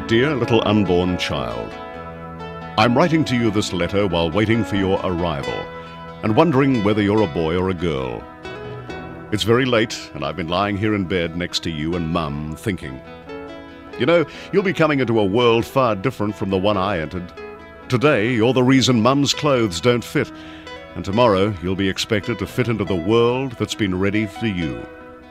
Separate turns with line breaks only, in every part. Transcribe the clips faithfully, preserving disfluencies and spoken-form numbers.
Dear little unborn child, I'm writing to you this letter while waiting for your arrival and wondering whether you're a boy or a girl. It's very late and I've been lying here in bed next to you and Mum thinking. You know, you'll be coming into a world far different from the one I entered. Today, you're the reason Mum's clothes don't fit, and tomorrow you'll be expected to fit into the world that's been ready for you.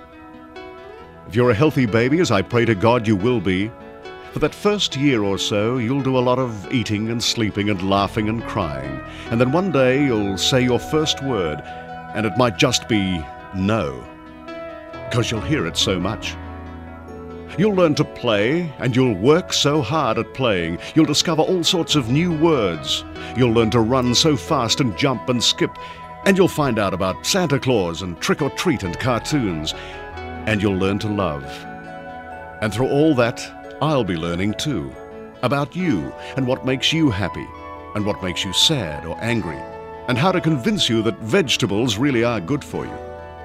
If you're a healthy baby, as I pray to God you will be, for that first year or so you'll do a lot of eating and sleeping and laughing and crying, and then one day you'll say your first word, and it might just be no, because you'll hear it so much. You'll learn to play, and you'll work so hard at playing. You'll discover all sorts of new words. You'll learn to run so fast and jump and skip, and you'll find out about Santa Claus and Trick or Treat and cartoons, and you'll learn to love. And through all that, I'll be learning too, about you and what makes you happy, and what makes you sad or angry, and how to convince you that vegetables really are good for you.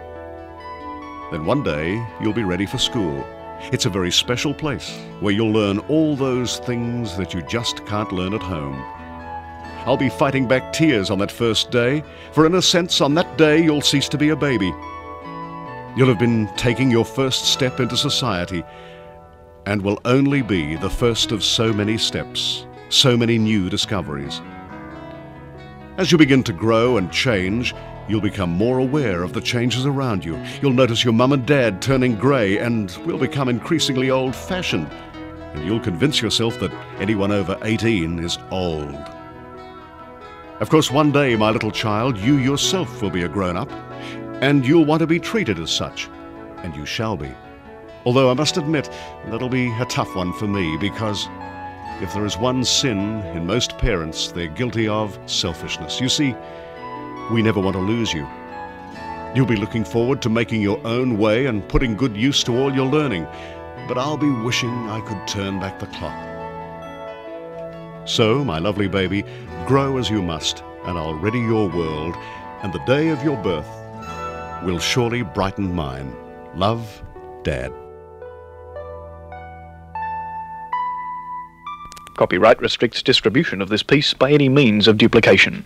Then one day, you'll be ready for school. It's a very special place where you'll learn all those things that you just can't learn at home. I'll be fighting back tears on that first day, for in a sense on that day you'll cease to be a baby. You'll have been taking your first step into society, and will only be the first of so many steps, so many new discoveries. As you begin to grow and change, you'll become more aware of the changes around you. You'll notice your mum and dad turning grey, and will become increasingly old-fashioned. And you'll convince yourself that anyone over eighteen is old. Of course, one day, my little child, you yourself will be a grown-up, and you'll want to be treated as such, and you shall be. Although I must admit, that'll be a tough one for me, because if there is one sin in most parents, they're guilty of selfishness. You see, we never want to lose you. You'll be looking forward to making your own way and putting good use to all your learning, but I'll be wishing I could turn back the clock. So, my lovely baby, grow as you must, and I'll ready your world, and the day of your birth will surely brighten mine. Love, Dad.
Copyright restricts distribution of this piece by any means of duplication.